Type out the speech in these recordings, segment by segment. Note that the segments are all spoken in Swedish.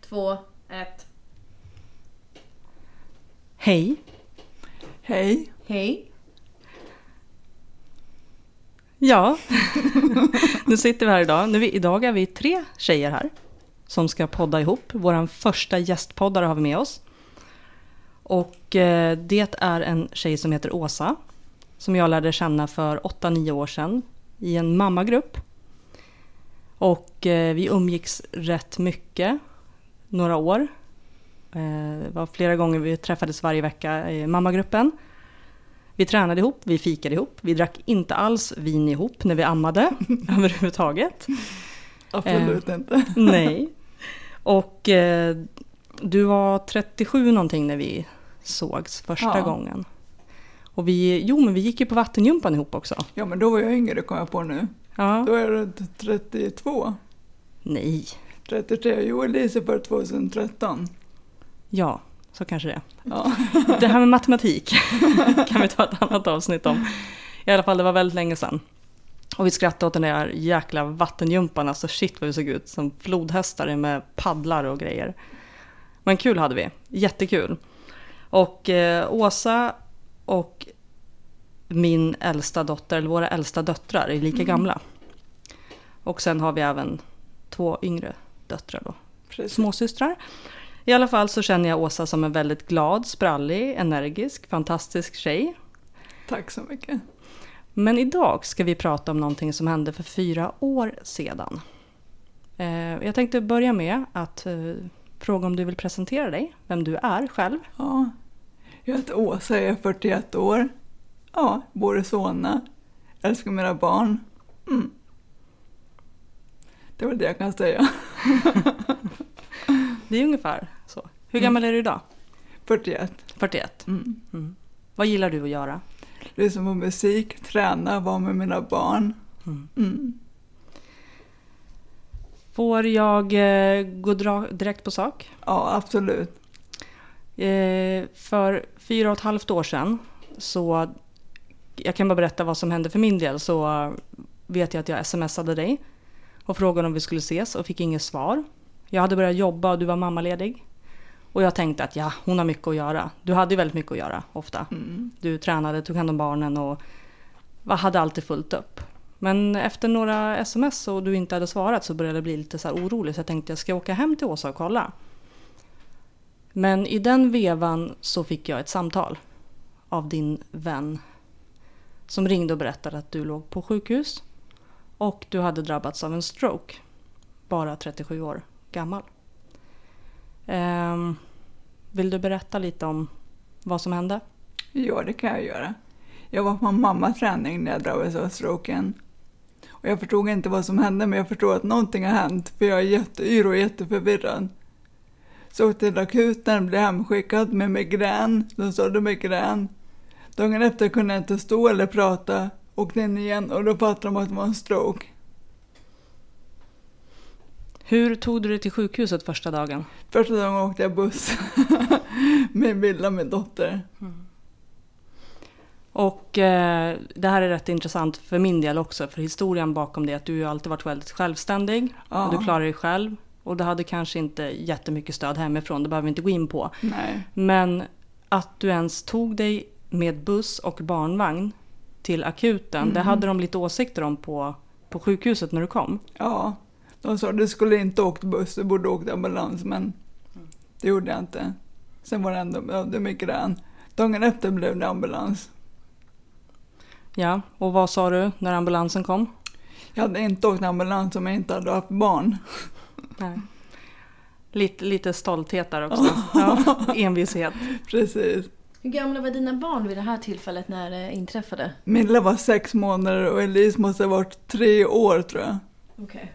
2, 1. Hej. Hej. Hej. Ja, nu sitter vi här idag. Idag är vi 3 tjejer här som ska podda ihop. Vår första gästpoddare har vi med oss. Och det är en tjej som heter Åsa. Som jag lärde känna för 8-9 år sedan i en mammagrupp. Och vi umgicks rätt mycket, några år. Det var flera gånger vi träffades varje vecka i mammagruppen. Vi tränade ihop, vi fikade ihop. Vi drack inte alls vin ihop när vi ammade överhuvudtaget. Absolut inte. Nej. Och du var 37 någonting när vi sågs första gången. Och vi gick ju på vattenjumpan ihop också. Ja, men då var jag yngre, kom jag på nu. Ja. Då är det 32. Nej. 33. Jo, Elise för 2013. Ja, så kanske det. Ja. Det här med matematik kan vi ta ett annat avsnitt om. I alla fall, det var väldigt länge sedan. Och vi skrattade åt den där jäkla vattenjumpan. Alltså shit vad vi såg ut som flodhästar med paddlar och grejer. Men kul hade vi. Jättekul. Och Åsa och min äldsta dotter, eller våra äldsta döttrar, är lika gamla. Och sen har vi även 2 yngre döttrar då. Precis. Småsystrar. I alla fall så känner jag Åsa som en väldigt glad, sprallig, energisk, fantastisk tjej. Tack så mycket. Men idag ska vi prata om någonting som hände för 4 år sedan. Jag tänkte börja med att fråga om du vill presentera dig, vem du är själv. Ja, jag heter Åsa, jag är 41 år. Ja, bor i Solna. Älskar mina barn. Det var det jag kan säga. Det är ungefär så. Hur gammal är du idag? 41. 41. Vad gillar du att göra? Lyssna på musik, träna, vara med mina barn. Får jag gå direkt på sak? Ja, absolut. För 4,5 år sedan, så jag kan bara berätta vad som hände för min del, så vet jag att jag smsade dig och frågade om vi skulle ses och fick inget svar. Jag hade börjat jobba och du var mammaledig. Och jag tänkte att hon har mycket att göra. Du hade ju väldigt mycket att göra ofta. Du tränade, tog hand om barnen och hade alltid fullt upp. Men efter några sms och du inte hade svarat så började jag bli lite så här orolig. Så jag tänkte jag ska åka hem till Åsa och kolla. Men i den vevan så fick jag ett samtal av din vän. Som ringde och berättade att du låg på sjukhus. Och du hade drabbats av en stroke. Bara 37 år gammal. Vill du berätta lite om vad som hände? Ja, det kan jag göra. Jag var på mammaträning när jag drabbades av stroken. Och jag förstod inte vad som hände, men jag förstod att någonting har hänt. För jag är jätteyr och jätteförvirrad. Så till akuten, blev hemskickad med migrän. De sa det migrän. Dagen efter kunde jag inte stå eller prata. Åkte in igen och då fattade de att det var en stroke. Hur tog du dig till sjukhuset första dagen? Första dagen åkte jag buss med Villa, min dotter. Och det här är rätt intressant för min del också. För historien bakom det är att du har alltid varit väldigt självständig. Ja. Och du klarar dig själv. Och du hade kanske inte jättemycket stöd hemifrån. Det behöver vi inte gå in på. Nej. Men att du ens tog dig med buss och barnvagn till akuten. Det hade de lite åsikter om på sjukhuset när du kom. Ja. De sa att du skulle inte åkt buss, du borde åkt ambulans, men det gjorde jag inte. Sen var det ändå det migrän. Dagen efter blev det ambulans. Ja, och vad sa du när ambulansen kom? Jag hade inte åkt ambulans om jag inte hade haft barn. Nej. Lite stolthet där också. Ja, envishet. Precis. Hur gamla var dina barn vid det här tillfället när det inträffade? Milla var 6 månader och Elise måste ha varit 3 år, tror jag. Okej.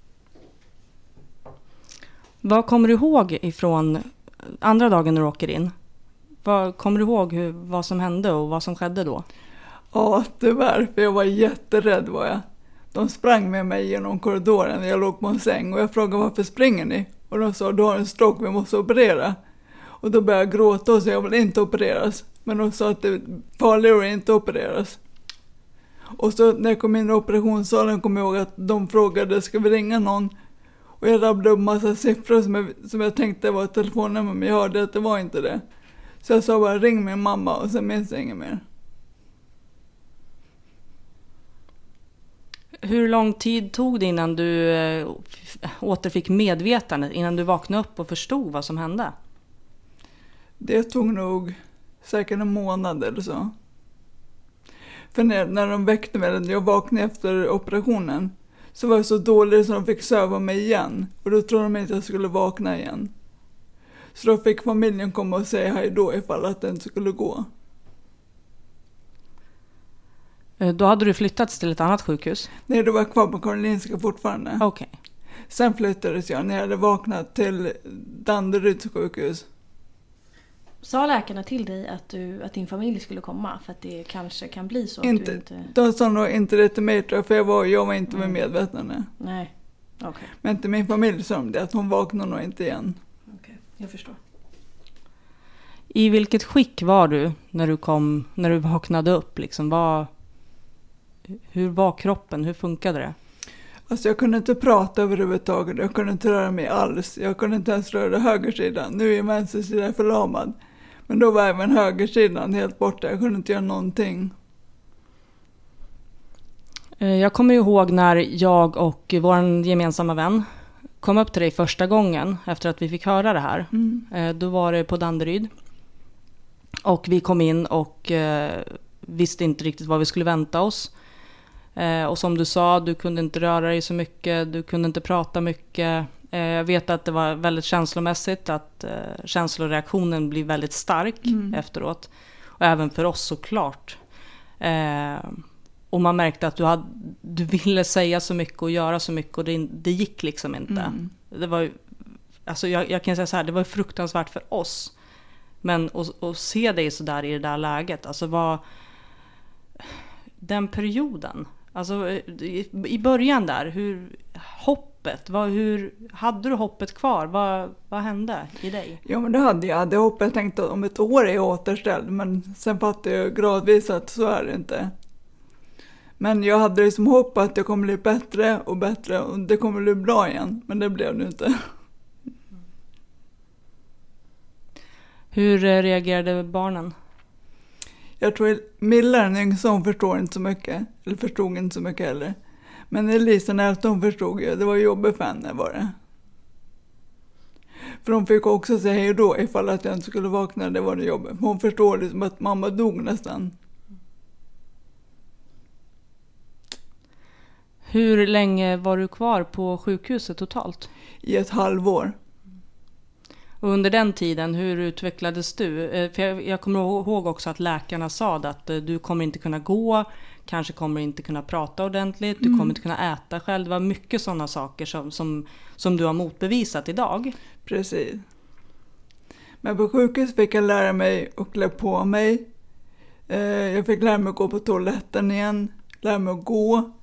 Vad kommer du ihåg ifrån andra dagen när du åker in? Kommer du ihåg vad som hände och vad som skedde då? Ja, tyvärr, för jag var jätterädd var jag. De sprang med mig genom korridoren när jag låg på en säng och jag frågade varför springer ni? Och de sa, du har en stroke, vi måste operera. Och då började jag gråta och sa, jag vill inte opereras. Men de sa att det är farligare att inte opereras. Och så när jag kom in i operationssalen kom jag ihåg att de frågade, ska vi ringa någon? Och jag rabblade upp massa siffror som jag tänkte var ett telefonnummer, men jag hörde att det var inte det. Så jag sa bara ring min mamma och sen minns jag inget mer. Hur lång tid tog det innan du återfick medvetandet, innan du vaknade upp och förstod vad som hände? Det tog nog säkert en månad eller så. För när de väckte mig, när jag vaknade efter operationen, så var jag så dålig så de fick söva mig igen. Och då trodde de inte att jag skulle vakna igen. Så då fick familjen komma och säga hej då ifall att den skulle gå. Då hade du flyttats till ett annat sjukhus? Nej, då var jag kvar på Karolinska fortfarande. Okej. Sen flyttades jag när jag hade vaknat till Danderyds sjukhus. Sa läkarna till dig att din familj skulle komma? För att det kanske kan bli så Inte, att du inte... De sa nog inte det till mig, för jag var inte med medvetande. Nej, okej. Men till min familj sa de det, att hon vaknar nog inte igen. Okej, jag förstår. I vilket skick var du när du vaknade upp? Liksom, hur var kroppen? Hur funkade det? Alltså jag kunde inte prata överhuvudtaget, jag kunde inte röra mig alls. Jag kunde inte ens röra högersidan. Nu är vänstersidan förlamad. Men då var även högersidan helt borta, jag kunde inte göra någonting. Jag kommer ihåg när jag och vår gemensamma vän kom upp till dig första gången efter att vi fick höra det här. Då var det på Danderyd. Och vi kom in och visste inte riktigt vad vi skulle vänta oss. Och som du sa, du kunde inte röra dig så mycket, du kunde inte prata mycket. Jag vet att det var väldigt känslomässigt, att känsloreaktionen blir väldigt stark efteråt. Och även för oss såklart. Och man märkte att du ville säga så mycket och göra så mycket och det gick liksom inte. Det var, alltså jag kan säga så här, det var fruktansvärt för oss. Men att se dig så där i det där läget, alltså den perioden, alltså i början där, hur hade du hoppet kvar? Vad hände i dig? Ja, men det hade jag. Det hoppet, jag tänkte om ett år är jag återställd, men sen fattade jag gradvis att så är det inte. Men jag hade liksom hopp att det kommer bli bättre och bättre och det kommer bli bra igen, men det blev det inte. Hur reagerade barnen? Jag tror Milla, den yngsta, hon förstod inte så mycket. Eller förstod inte så mycket heller. Men Elisa, när hon förstod ju, det var jobbigt för henne var det. För hon fick också säga hej då ifall att jag inte skulle vakna, det var det jobbigt. Hon förstod liksom att mamma dog nästan. Hur länge var du kvar på sjukhuset totalt? I ett halvår. Och under den tiden, hur utvecklades du? För jag kommer ihåg också att läkarna sa att du kommer inte kunna gå, kanske kommer inte kunna prata ordentligt, du kommer inte kunna äta själv. Det var mycket sådana saker som du har motbevisat idag. Precis. Men på sjukhus fick jag lära mig och klä på mig. Jag fick lära mig att gå på toaletten igen, lära mig att gå.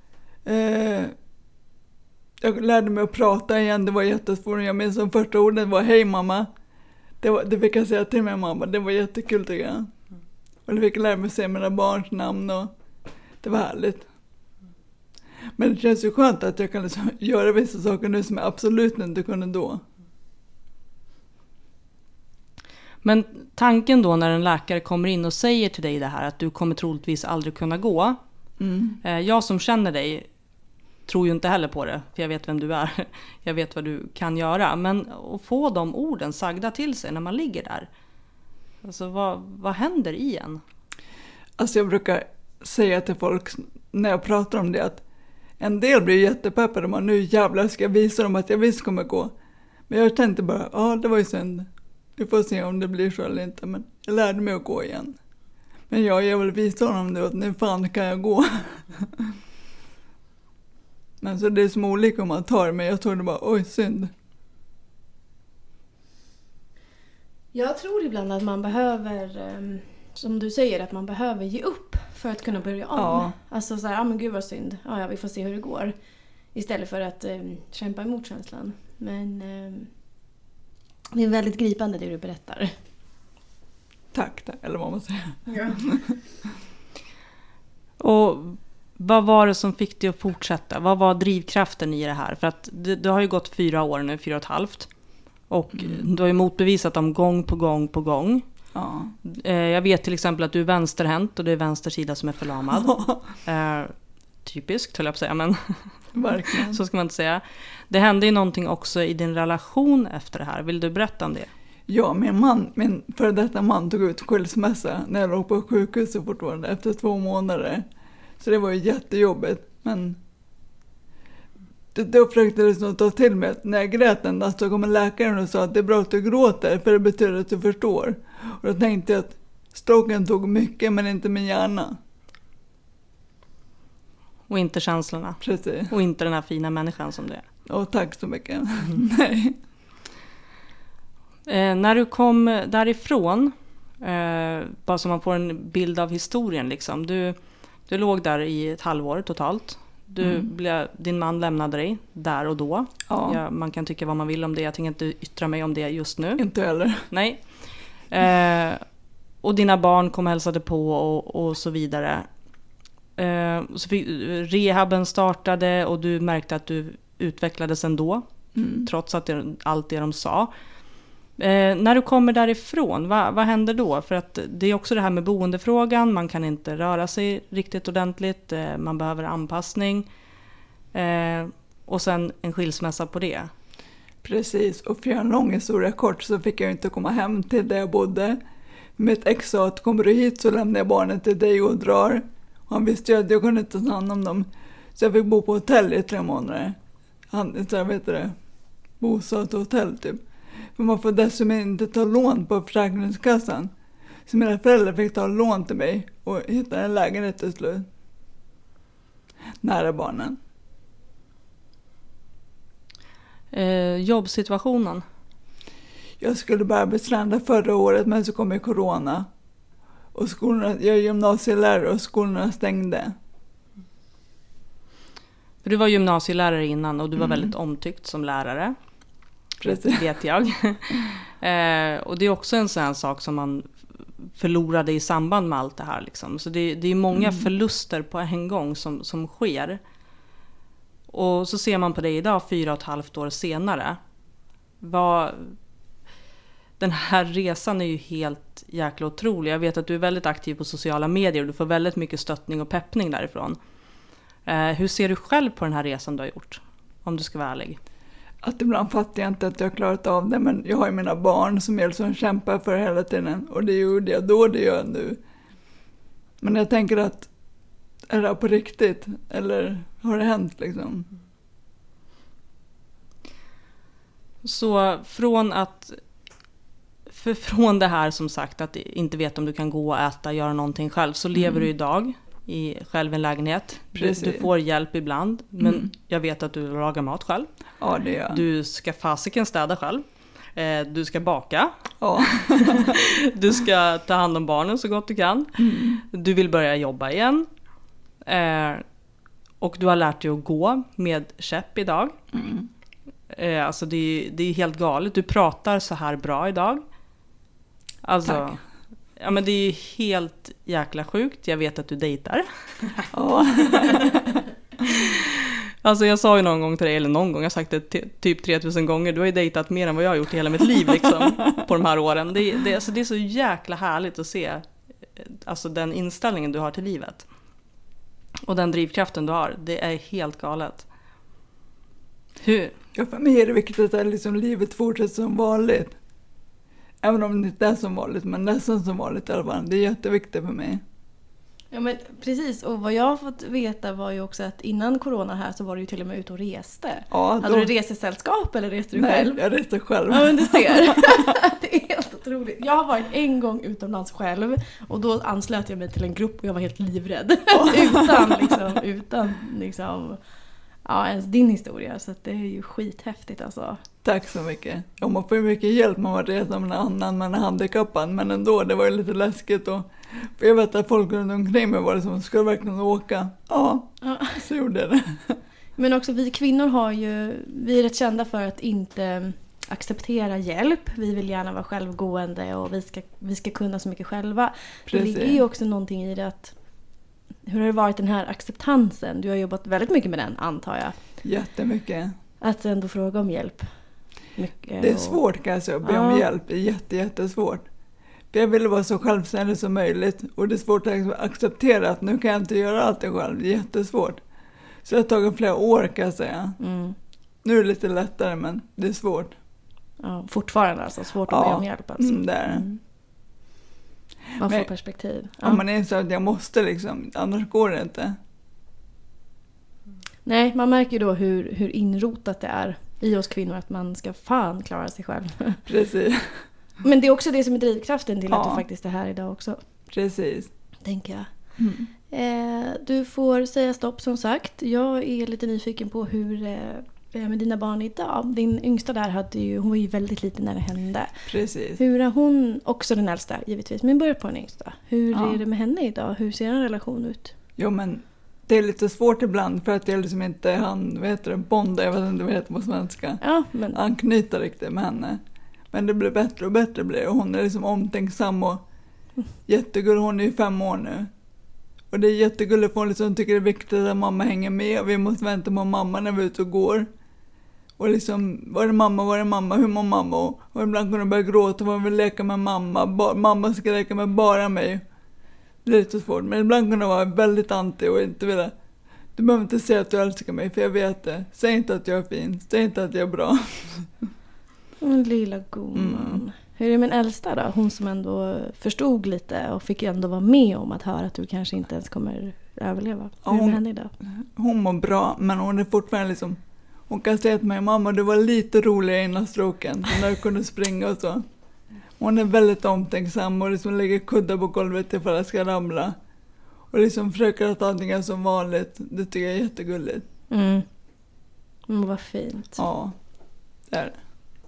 Jag lärde mig att prata igen, det var jättesvårt. Jag minns som första ordet var hej mamma. Det fick jag säga till min mamma, det var jättekul tycker jag. Och jag fick lära mig att säga mina barns namn och det var härligt. Men det känns ju skönt att jag kan liksom göra vissa saker nu som jag absolut inte kunde då. Men tanken då när en läkare kommer in och säger till dig det här att du kommer troligtvis aldrig kunna gå. Jag som känner dig tror ju inte heller på det, för jag vet vem du är. Jag vet vad du kan göra. Men att få de orden sagda till sig när man ligger där. Alltså vad händer i en? Alltså jag brukar säga till folk när jag pratar om det att en del blir jättepeppade. Man, nu jävlar ska jag visa dem att jag visst kommer gå. Men jag tänkte bara, ja det var ju synd. Vi får se om det blir så eller inte. Men jag lärde mig att gå igen. Men jag vill visa honom nu att nu fan kan jag gå. Men så det är som olika om man tar, men jag tror det bara, oj synd. Jag tror ibland att man behöver, som du säger, att man behöver ge upp för att kunna börja om. Ja. Alltså så här, men gud vad synd. Ja, vi får se hur det går. Istället för att kämpa emot känslan. Men det är väldigt gripande det du berättar. Tack, eller vad man säger. Ja. Och vad var det som fick dig att fortsätta? Vad var drivkraften i det här? För att det har ju gått 4 år nu, 4,5. Och du har ju motbevisat dem gång på gång på gång. Ja. Jag vet till exempel att du är vänsterhänt och det är vänster sida som är förlamad. Typiskt, höll jag på att säga, men Verkligen. så ska man inte säga. Det hände ju någonting också i din relation efter det här. Vill du berätta om det? Ja, min före detta man tog ut skilsmässa när jag låg på sjukhuset fortfarande efter 2 månader. Så det var ju jättejobbigt, men då försökte jag liksom ta till mig att när jag grät en dag så kom läkaren och sa att det är bra att du gråter för det betyder att du förstår. Och då tänkte jag att stroken tog mycket men inte min hjärna. Och inte känslorna. Precis. Och inte den här fina människan som du är. Och tack så mycket. Nej. När du kom därifrån, bara så man får en bild av historien liksom. Du låg där i ett halvår totalt. Din man lämnade dig där och då. Ja. Man kan tycka vad man vill om det. Jag tänker inte yttra mig om det just nu. Inte heller. Nej. Och dina barn kom och hälsade på och så vidare. Så rehaben startade och du märkte att du utvecklades ändå. Trots att allt det de sa. När du kommer därifrån, vad händer då? För att det är också det här med boendefrågan. Man kan inte röra sig riktigt ordentligt. Man behöver anpassning. Och sen en skilsmässa på det. Precis, och för en lång historia kort så fick jag inte komma hem till där jag bodde. Mitt ex sa att kommer du hit så lämnar jag barnen till dig och drar. Och han visste ju att jag kunde inte ta hand om dem. Så jag fick bo på hotell i 3 månader. Bostadshotell typ. För man får dessutom inte ta lån på Försäkringskassan. Så mina föräldrar fick ta lån till mig och hitta en lägenhet till slut. Nära barnen. Jobbsituationen? Jag skulle börja bestranda förra året men så kom ju corona. Och skolorna, jag är gymnasielärare och skolorna stängde. För du var gymnasielärare innan och du var väldigt omtyckt som lärare. Precis. Vet jag. Och det är också en sån sak som man förlorade i samband med allt det här. Liksom. Så det är många förluster på en gång som sker. Och så ser man på det idag 4,5 år senare. Den här resan är ju helt jäkla otrolig. Jag vet att du är väldigt aktiv på sociala medier och du får väldigt mycket stöttning och peppning därifrån. Hur ser du själv på den här resan du har gjort? Om du ska vara ärlig. Att ibland fattar jag inte att jag har klarat av det, men jag har ju mina barn som kämpar för hela tiden. Och det gjorde jag då, det gör jag nu. Men jag tänker att, är det på riktigt? Eller har det hänt liksom? Så från det här som sagt att inte veta om du kan gå och äta, göra någonting själv, så lever du idag själv i en lägenhet. Du får hjälp ibland, men jag vet att du lagar mat själv. Ja, det gör jag. Du ska fasiken städa själv. Du ska baka. Ja. Du ska ta hand om barnen så gott du kan. Du vill börja jobba igen. Och du har lärt dig att gå med käpp idag. Alltså det är helt galet. Du pratar så här bra idag. Alltså, tack. Ja, men det är helt jäkla sjukt. Jag vet att du dejtar. Ja. Alltså jag sa ju någon gång till dig, eller någon gång, jag har sagt det typ 3000 gånger. Du har ju dejtat mer än vad jag har gjort i hela mitt liv liksom, på de här åren. Det är så jäkla härligt att se alltså, den inställningen du har till livet. Och den drivkraften du har. Det är helt galet. Hur? Ja, för mig är det viktigt att liksom livet fortsätter som vanligt. Även om det inte är som vanligt, men nästan som vanligt i alla fall. Det är jätteviktigt för mig. Ja, men precis. Och vad jag har fått veta var ju också att innan corona här så var du ju till och med ute och reste. Ja, hade du resesällskap eller reste du själv? Nej, jag reste själv. Ja, men du ser. Det är helt otroligt. Jag har varit en gång utomlands själv och då anslöt jag mig till en grupp och jag var helt livrädd. utan ens din historia. Så att det är ju skithäftigt alltså. Tack så mycket. Ja, man får ju mycket hjälp med att resa med en annan, man är handikappad. Men ändå, det var ju lite läskigt. Och, för jag vet att folk runt omkring mig var det som skulle verkligen åka. Ja, så gjorde jag det. Men också vi kvinnor vi är rätt kända för att inte acceptera hjälp. Vi vill gärna vara självgående och vi ska kunna så mycket själva. Precis. Det ligger ju också någonting i det att hur har det varit den här acceptansen? Du har jobbat väldigt mycket med den, antar jag. Jättemycket. Att ändå fråga om hjälp. Mycket Det är svårt kan jag säga, att be om hjälp. Det är jättesvårt. För jag vill vara så självständig som möjligt. Och det är svårt att acceptera att nu kan jag inte göra allt själv. Det är jättesvårt. Så det har tagit flera år kan jag säga. Nu är det lite lättare, men det är svårt. Ja, fortfarande alltså, svårt att be om hjälp. Alltså. Det är det. Man får perspektiv. Ja, man inser att jag måste liksom, annars går det inte. Nej, man märker ju då hur inrotat det är i oss kvinnor att man ska fan klara sig själv. Precis. Men det är också det som är drivkraften till att du faktiskt är här idag också. Precis. Tänker jag. Du får säga stopp som sagt. Jag är lite nyfiken på hur det är med dina barn idag. Din yngsta där hon var ju väldigt liten när det hände. Precis. Hur är hon, också den äldsta givetvis, men börjar på den yngsta. Hur är det med henne idag? Hur ser en relation ut? Jo, men det är lite svårt ibland för att jag liksom inte bonda, jag vet inte vad det heter på svenska. Ja, men anknyta riktigt med henne. Men det blir bättre och bättre blir. Och hon är liksom omtänksam och jättegullig. Hon är ju 5 år nu. Och det är jättegulligt för hon liksom tycker det är viktigt att mamma hänger med. Och vi måste vänta på mamma när vi är ute och går. Och liksom, var är mamma, hur mår mamma? Och ibland kan hon börja gråta och hon vill leka med mamma. Mamma ska leka med bara mig. Det är lite svårt. Men ibland kan hon vara väldigt anti och inte vilja. Du behöver inte säga att du älskar mig, för jag vet det. Säg inte att jag är fin, säg inte att jag är bra. Lilla gumman. Hur är det med den äldsta då? Hon som ändå förstod lite och fick ändå vara med om att höra att du kanske inte ens kommer överleva. Hur är det med henne idag? Hon mår bra, men hon är fortfarande liksom... Hon kan säga till mig, mamma, du var lite roligare innan stroken. När du kunde springa och så. Hon är väldigt omtänksam och liksom lägger kuddar på golvet ifall jag ska ramla. Och liksom försöker att allting är som vanligt. Det tycker jag är jättegulligt. Vad fint. Ja, det är det.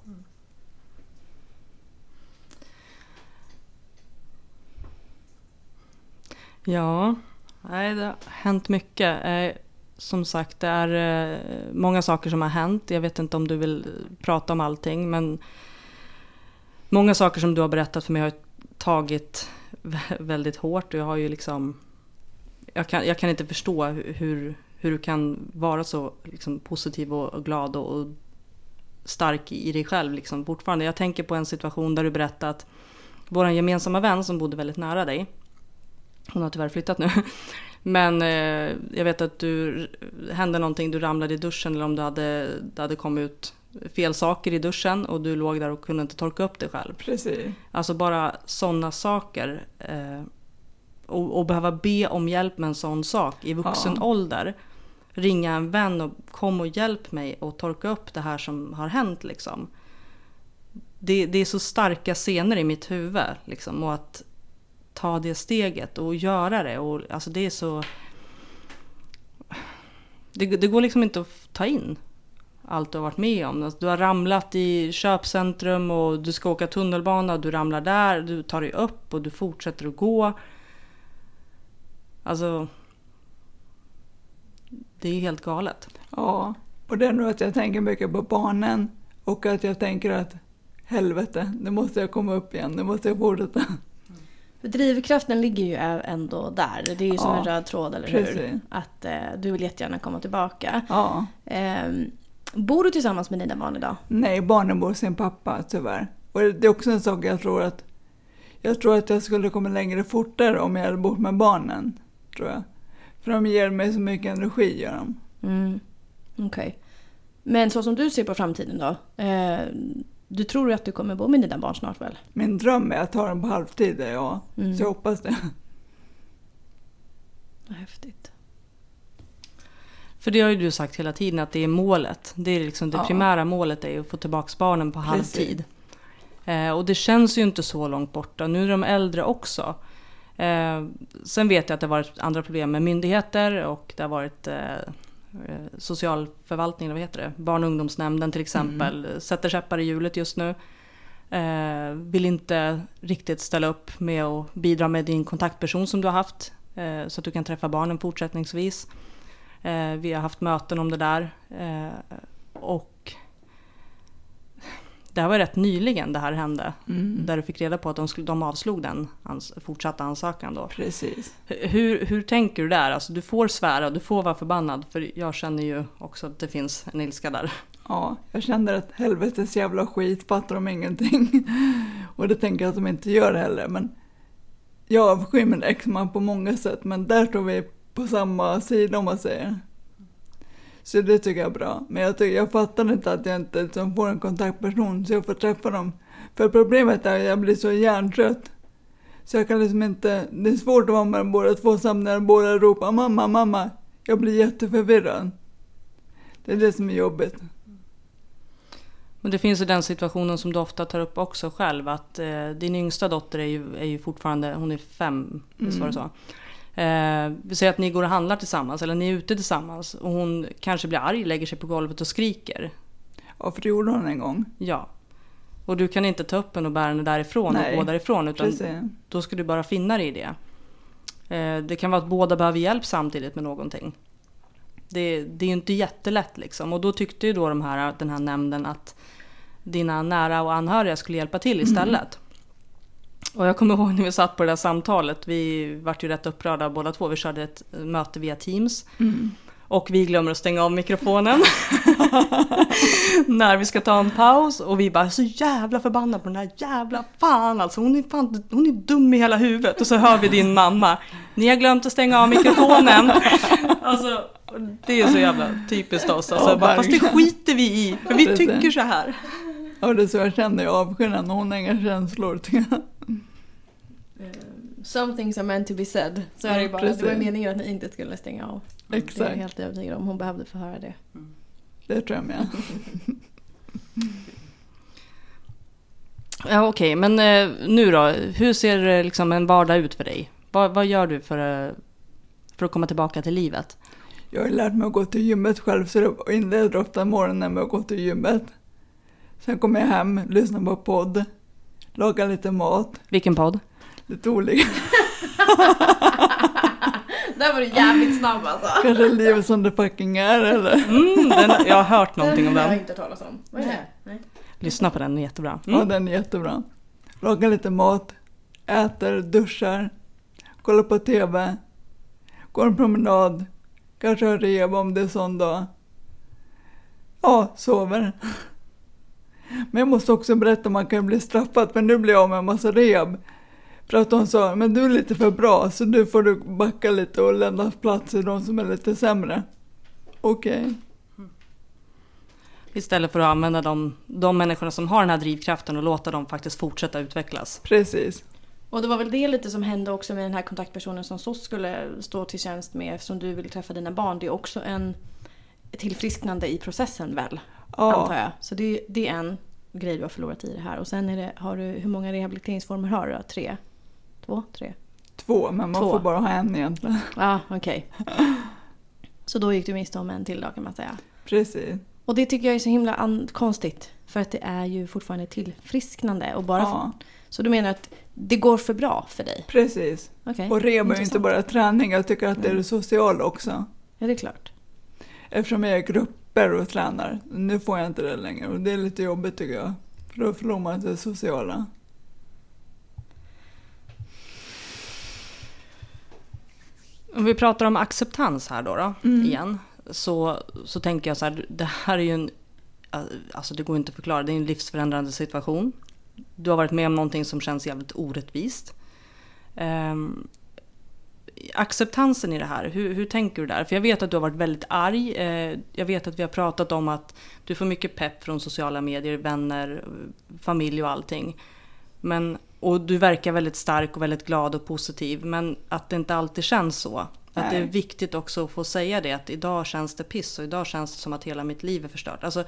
Ja, nej, det har hänt mycket. Som sagt, det är många saker som har hänt. Jag vet inte om du vill prata om allting, men många saker som du har berättat för mig har tagit väldigt hårt. Och jag har ju liksom, jag kan inte förstå hur du kan vara så liksom positiv och glad och stark i dig själv liksom fortfarande. Jag tänker på en situation där du berättade att vår gemensamma vän som bodde väldigt nära dig, hon har tyvärr flyttat nu, men jag vet att hände någonting, du ramlade i duschen eller om det hade kommit ut fel saker i duschen och du låg där och kunde inte torka upp dig själv. Precis. Alltså bara sådana saker och behöva be om hjälp med en sån sak i vuxen ålder. Ringa en vän och kom och hjälp mig och torka upp det här som har hänt liksom. Det är så starka scener i mitt huvud liksom, och att ta det steget och göra det, och alltså det är så det går liksom inte att ta in allt du har varit med om. Alltså, du har ramlat i köpcentrum och du ska åka tunnelbana och du ramlar där, du tar dig upp och du fortsätter att gå. Alltså det är helt galet. Ja, och det är nog att jag tänker mycket på barnen och att jag tänker att helvete, nu måste jag komma upp igen, nu måste jag fortsätta. För drivkraften ligger ju ändå där. Det är ju som en röd tråd, eller precis. Hur? Att du vill jättegärna komma tillbaka. Ja. Bor du tillsammans med dina barn idag? Nej, barnen bor hos sin pappa tyvärr. Och det är också en sak jag tror att jag skulle komma längre fortare om jag hade bott med barnen, tror jag. För de ger mig så mycket energi, gör de. Okej. Men så som du ser på framtiden då? Du tror ju att du kommer bo med dina barn snart väl? Min dröm är att ta dem på halvtid, ja. Så jag hoppas det. Häftigt. För det har ju du sagt hela tiden att det är målet. Det är liksom det primära målet är att få tillbaka barnen på halvtid. Och det känns ju inte så långt borta. Nu är de äldre också. Sen vet jag att det har varit andra problem med myndigheter och det har varit socialförvaltningen, vad heter det? Barn- och ungdomsnämnden till exempel sätter käppar i hjulet just nu. Vill inte riktigt ställa upp med att bidra med din kontaktperson som du har haft så att du kan träffa barnen fortsättningsvis. Vi har haft möten om det där och det här var rätt nyligen det här hände. Där du fick reda på att de avslog den fortsatta ansökan då. Precis. Hur tänker du där? Alltså, du får svära, du får vara förbannad. För jag känner ju också att det finns en ilska där. Ja, jag känner att helvetes jävla skit, fattar de ingenting. Och det tänker jag att de inte gör heller. Men jag avskyr min exman på många sätt. Men där står vi på samma sida om man säger. Så det tycker jag är bra. Men jag fattar inte att jag inte liksom får en kontaktperson så jag får träffa dem. För problemet är att jag blir så hjärntrött. Så jag kan liksom inte, det är svårt att vara med dem båda två samtidigt när båda ropar mamma, mamma. Jag blir jätteförvirrad. Det är det som är jobbigt. Men det finns ju den situationen som du ofta tar upp också själv. Att din yngsta dotter är ju fortfarande, hon är 5, så var det så. Vi säger att ni går och handlar tillsammans eller ni är ute tillsammans och hon kanske blir arg, lägger sig på golvet och skriker. Ja, för det gjorde hon en gång. Ja. Och du kan inte ta upp henne och bära henne därifrån och gå därifrån utan då ska du bara finna dig i det. Det kan vara att båda behöver hjälp samtidigt med någonting. Det är ju inte jättelätt liksom. Och då tyckte ju då den här nämnden att dina nära och anhöriga skulle hjälpa till istället. Och jag kommer ihåg när vi satt på det där samtalet. Vi vart ju rätt upprörda båda två. Vi körde ett möte via Teams. Och vi glömmer att stänga av mikrofonen. När vi ska ta en paus. Och vi bara så jävla förbannade på den här jävla fan. Alltså hon är dum i hela huvudet. Och så hör vi din mamma. Ni har glömt att stänga av mikrofonen. Alltså det är så jävla typiskt oss. Alltså, fast det skiter vi i. För vi tycker så här. Ja, det är så jag känner. Jag avskyr henne. Hon har inga känslor. Some things are meant to be said. Så är det ju bara. Det var meningen att ni inte skulle stänga av. Exakt. Det är helt övertygad om. Hon behövde få höra det. Det tror jag med. Ja, okej. Men nu då? Hur ser liksom en vardag ut för dig? Vad gör du för att komma tillbaka till livet? Jag har lärt mig att gå till gymmet själv. Så jag inleder ofta morgonen med att gå till gymmet. Sen kommer jag hem, lyssnar på podd. Lagar lite mat. Vilken podd? Lite olika. Där var du jävligt snabb alltså. Kanske livet som det fucking är, eller? Jag har hört någonting om den. Jag har inte talat om. Vad är det? Nej. Lyssna på den, den är jättebra. Ja, den är jättebra. Lagar lite mat, äter, duschar, kollar på tv, går en promenad, kanske har rev om det är sån dag. Ja, sover. Men jag måste också berätta att man kan bli straffad för nu blir jag av med en massa rehab. För att de sa, men du är lite för bra så nu får du backa lite och lämna plats till de som är lite sämre. Okej. Istället för att använda de människorna som har den här drivkraften och låta dem faktiskt fortsätta utvecklas. Precis. Och det var väl det lite som hände också med den här kontaktpersonen som så skulle stå till tjänst med eftersom du vill träffa dina barn. Det är också ett tillfrisknande i processen väl, antar jag. Så det är en grej du har förlorat i det här. Och sen hur många rehabiliteringsformer har du? 3? 2? 3? 2, men man får bara ha en egentligen. Ja, okej. Så då gick du miste om en till dag kan man säga. Precis. Och det tycker jag är så himla konstigt. För att det är ju fortfarande tillfrisknande. Och bara så du menar att det går för bra för dig? Precis. Okay. Och rehab är ju inte bara träning. Jag tycker att det är det sociala också. Ja, det är klart. Eftersom jag är grupper och tränar. Nu får jag inte det längre. Och det är lite jobbigt tycker jag. För då förlorar man det sociala. Om vi pratar om acceptans här då igen. Så tänker jag så här, det här är ju alltså det går inte att förklara, det är en livsförändrande situation. Du har varit med om någonting som känns jävligt orättvist. Acceptansen i det här, hur tänker du där? För jag vet att du har varit väldigt arg. Jag vet att vi har pratat om att du får mycket pepp från sociala medier, vänner, familj och allting. Och du verkar väldigt stark och väldigt glad och positiv. Men att det inte alltid känns så. Att det är viktigt också att få säga det. Att idag känns det piss och idag känns det som att hela mitt liv är förstört. Alltså,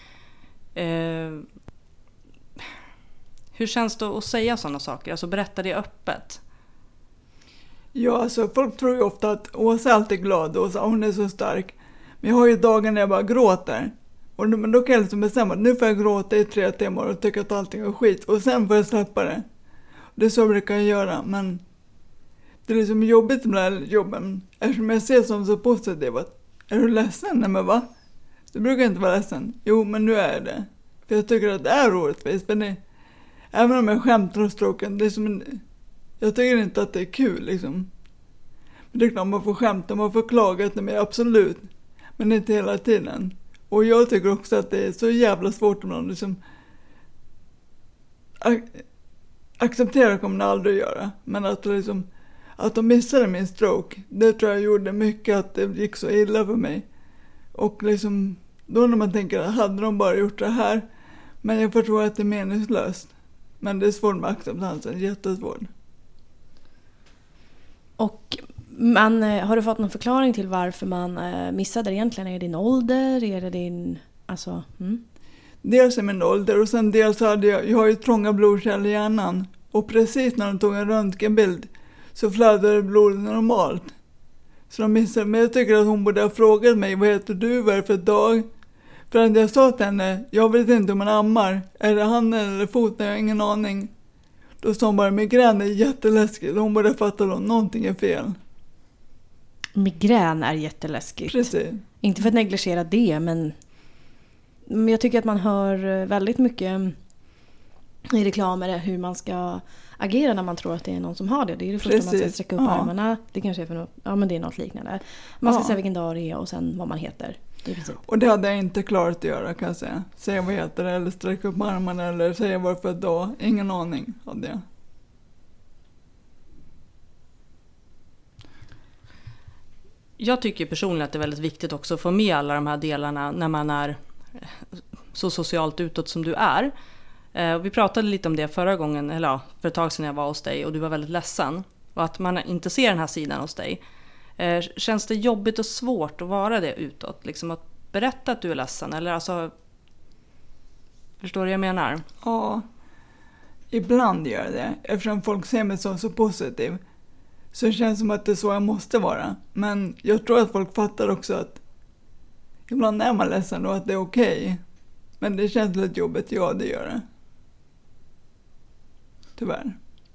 hur känns det att säga sådana saker? Alltså berätta det öppet. Ja, alltså folk tror ju ofta att Åsa är alltid glad och hon är så stark. Men jag har ju dagar när jag bara gråter. Men då kan jag liksom bestämma att nu får jag gråta i 3 timmar och tycka att allting är skit. Och sen får jag släppa det. Det är så jag brukar göra. Men det är liksom jobbigt med de här jobben. Eftersom jag ser som så positivt. Är du ledsen? Nej men va? Du brukar inte vara ledsen. Jo, men nu är det. För jag tycker att det är orättvist. Men även om jag skämtar om stroken, det är som jag tycker inte att det är kul liksom. Men det är klart man får skämta, man får klaga till mig, absolut. Men inte hela tiden. Och jag tycker också att det är så jävla svårt om någon liksom acceptera kommer jag aldrig göra. Men att liksom att de missade min stroke, det tror jag gjorde mycket att det gick så illa för mig. Och liksom då när man tänker att hade de bara gjort det här, men jag förstår att det är meningslöst. Men det är svårt med acceptansen, jättesvårt. Och har du fått någon förklaring till varför man missade det egentligen? Är det din ålder? Är det din... Alltså, Dels är min ålder och sen dels hade jag har ju trånga blodkärl i hjärnan. Och precis när de tog en röntgenbild så flödade blodet normalt. Så de missade, men jag tycker att hon borde ha frågat mig, vad heter du, vad är det för dag? För att jag sa till henne, jag vet inte om man ammar, är det handen eller foten, jag har ingen aning. Då sa hon bara, migrän är jätteläskigt, hon borde fatta att någonting är fel. Migrän är jätteläskigt. Precis. Inte för att negligera det, men jag tycker att man hör väldigt mycket i reklamer hur man ska agera när man tror att det är någon som har det. Det är det första man ska sträcka upp armarna. Det kanske är för något, men det är något liknande. Man ska säga vilken dag det är och sen vad man heter. Det är precis. Och det hade jag inte klarat att göra, kan jag säga. Säga vad heter det, eller sträcka upp armarna, eller säga vad för dag. Ingen aning hade jag. Jag tycker personligen att det är väldigt viktigt också att få med alla de här delarna när man är så socialt utåt som du är. Vi pratade lite om det förra gången, eller för ett tag sedan jag var hos dig och du var väldigt ledsen. Och att man inte ser den här sidan hos dig. Känns det jobbigt och svårt att vara det utåt? Liksom att berätta att du är ledsen? Eller alltså, förstår du vad jag menar? Ja, ibland gör det. Eftersom folk ser mig som så positiv. Så det känns som att det är så jag måste vara. Men jag tror att folk fattar också att ibland är man ledsen och att det är okej. Men det känns lite jobbigt, ja det gör det. Tyvärr.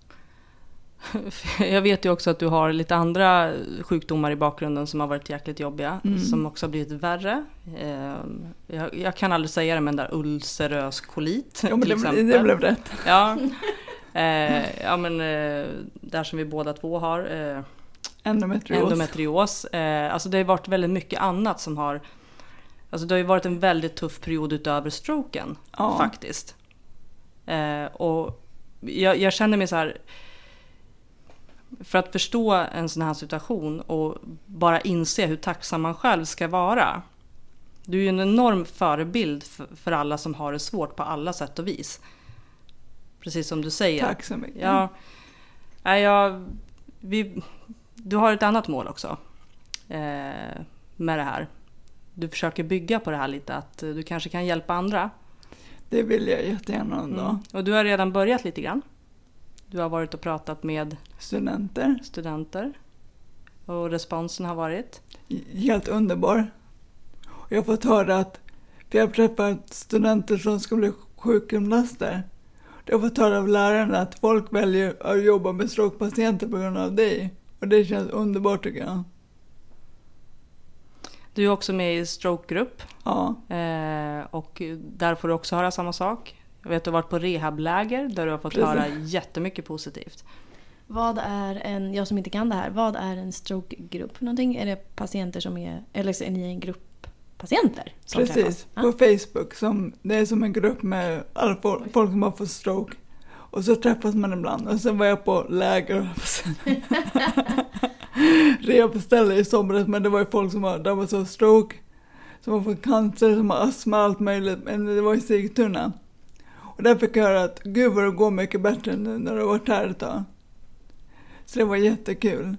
Jag vet ju också att du har lite andra sjukdomar i bakgrunden som har varit jäkligt jobbiga. Som också har blivit värre. Jag kan aldrig säga det, men där ulcerös kolit ja, men till exempel. Det blev rätt. Ja, men där som vi båda två har. Endometrios. Alltså det har varit väldigt mycket annat som har... Alltså det har ju varit en väldigt tuff period utöver stroken, faktiskt. Och jag känner mig så här... För att förstå en sån här situation och bara inse hur tacksam man själv ska vara. Du är ju en enorm förebild för alla som har det svårt på alla sätt och vis. Precis som du säger. Tack så mycket. Du har ett annat mål också med det här. Du försöker bygga på det här lite, att du kanske kan hjälpa andra. Det vill jag jättegärna ändå. Och du har redan börjat lite grann. Du har varit och pratat med studenter. Och responsen har varit? Helt underbar. Och jag har fått höra att vi har träffat studenter som ska bli sjukgymnaster. Jag har fått höra av lärarna att folk väljer att jobba med strokepatienter på grund av dig. Och det känns underbart tycker jag. Du är också med i strokegrupp. Ja. Och där får du också höra samma sak. Jag vet att du har varit på rehabläger där du har fått höra jättemycket positivt. Vad är jag som inte kan det här, vad är en strokegrupp för någonting? Är det patienter som eller är ni en grupp patienter som Precis, träffas? på Facebook. Det är som en grupp med alla folk som har fått stroke. Och så träffas man ibland. Och sen var jag på läger. Rehabställe i somras, men det var ju folk som var så stroke. Som har fått cancer, som har astma, allt möjligt. Men det var i Sigtuna. Och där fick jag höra att gud vad det går mycket bättre nu när du har varit här ett tag. Så det var jättekul.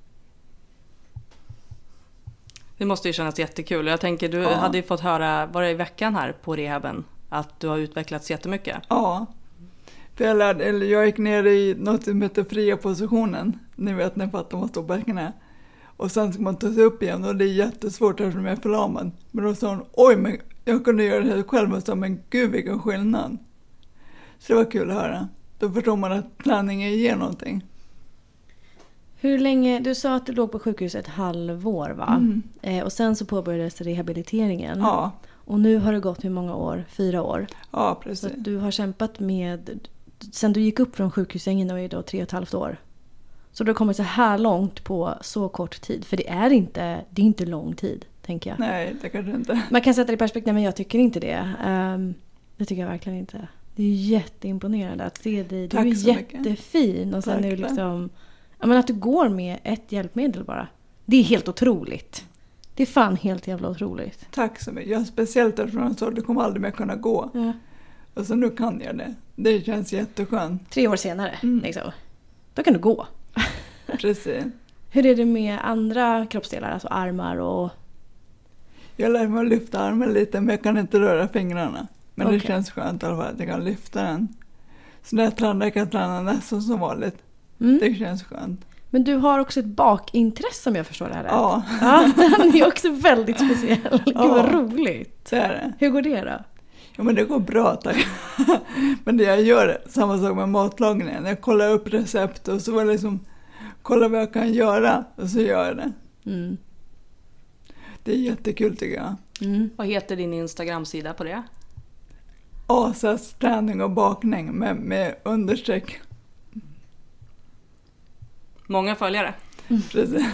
Det måste ju kännas jättekul. Jag tänker, du hade ju fått höra, var det i veckan här på rehaben, att du har utvecklats jättemycket. Ja. För jag gick ner i något som heter fria positionen. Ni vet när fattar man står på knä. Och sen ska man ta sig upp igen och det är jättesvårt eftersom jag är förlamad. Men då sa hon, oj men jag kunde göra det här själv och sa, men gud vilken skillnad. Så det var kul att höra. Då förstår man att träningen ger någonting. Hur länge, du sa att du låg på sjukhus ett halvår va? Och sen så påbörjades rehabiliteringen. Ja. Och nu har det gått hur många år? 4 år. Ja, Så precis. att du har kämpat med... Sen du gick upp från sjukhussängen och är då 3,5 år. Så du har kommit så här långt på så kort tid. För det är inte lång tid, tänker jag. Nej, det kanske inte. Man kan sätta det i perspektiv, men jag tycker inte det. Det tycker jag verkligen inte. Det är jätteimponerande att se dig. Du Tack är så mycket. jättefin. Och sen Tack, är du tack. liksom... Ja, men att du går med ett hjälpmedel bara. Det är helt otroligt. Det är fan helt jävla otroligt. Tack så mycket. Jag speciellt eftersom jag sa att du kommer aldrig mer kunna gå. Ja. Och så nu kan jag det. Det känns jätteskönt. 3 år senare, Mm. liksom. Då kan du gå. Precis. Hur är det med andra kroppsdelar? Alltså armar och... Jag lär mig att lyfta armen lite, men jag kan inte röra fingrarna. Men det Okej. känns skönt i alla fall att jag kan lyfta den. Så när jag tränar kan jag träna nästan som vanligt. Mm. Det känns skönt. Men du har också ett bakintresse om jag förstår det här rätt. Ja, Ja, den är också väldigt speciell. Gud vad Ja. roligt. det är det. Hur går det då? Ja, men det går bra, tack. Men det jag gör är samma sak med matlagningen. Jag kollar upp recept och så var det liksom, kolla vad jag kan göra och så gör jag det. Mm. Det är jättekul tycker jag. Mm. Vad heter din Instagram-sida på det? Asas träning och bakning med understreck. Många följare. Precis.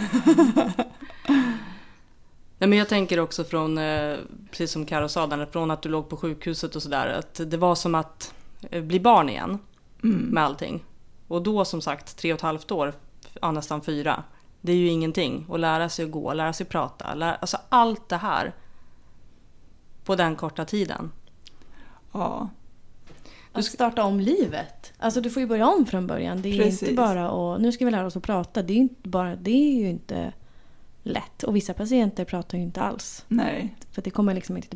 Nej, men jag tänker också från, precis som Karo sa, där, från att du låg på sjukhuset och sådär, att det var som att bli barn igen med allting. Och då som sagt 3,5 år, ja, nästan 4. Det är ju ingenting. Att lära sig att gå, lära sig prata, alltså allt det här på den korta tiden. Ja, Att starta om livet. Alltså du får ju börja om från början. Det är Precis. inte bara och nu ska vi lära oss att prata. Det är, inte bara, det är ju inte lätt. Och vissa patienter pratar ju inte alls. nej. För det kommer liksom inte